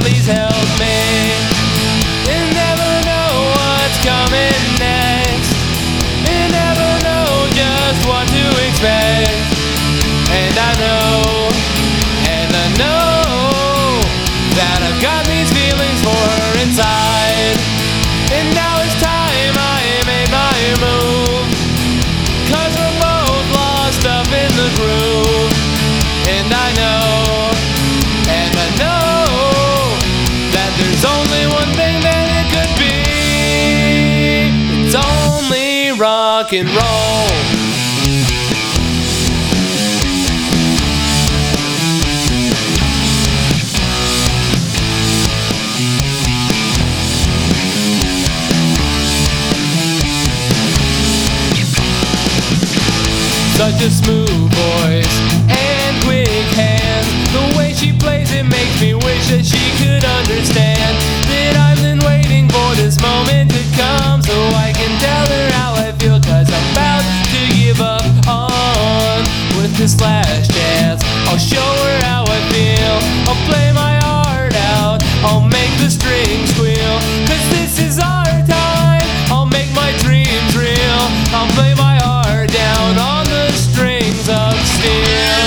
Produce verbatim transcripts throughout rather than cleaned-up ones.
please help me. You never know what's coming next. You never know just what to expect. And I know, and I know that I've got these feelings for her inside. And now it's time I made my move, 'cause we're both lost up in the groove. And I know, and I know that there's only one thing that it could be. It's only rock and roll. Such a smooth voice and quick hands. The way she plays it makes me wish that she could understand that I've been waiting for this moment to come, so I can tell her how I feel, 'cause I'm about to give up on with this last chance. I'll show her how I feel, I'll play my heart out, I'll make the strings squeal, 'cause this is our time. I'll make my dreams real, I'll play my heart down on the strings of steel.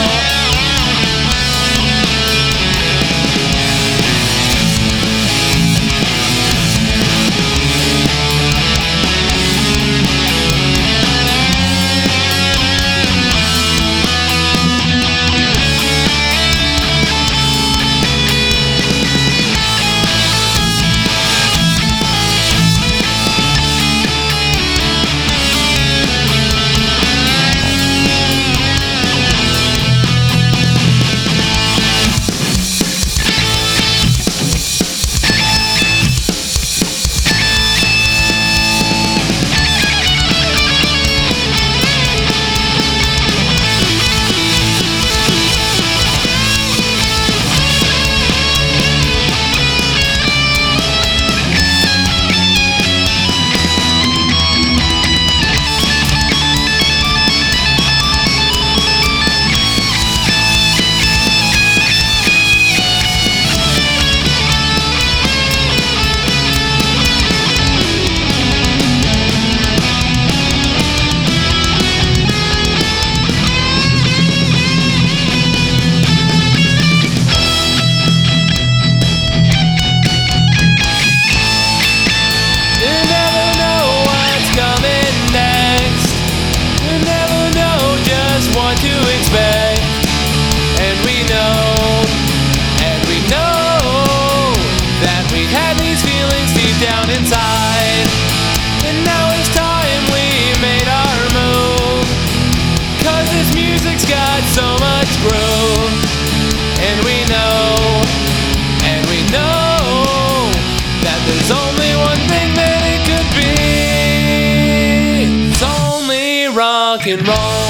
What to expect, and we know, and we know that we had these feelings deep down inside. And now it's time we made our move, 'cause this music's got so much groove. And we know, and we know that there's only one thing that it could be. It's only rock and roll.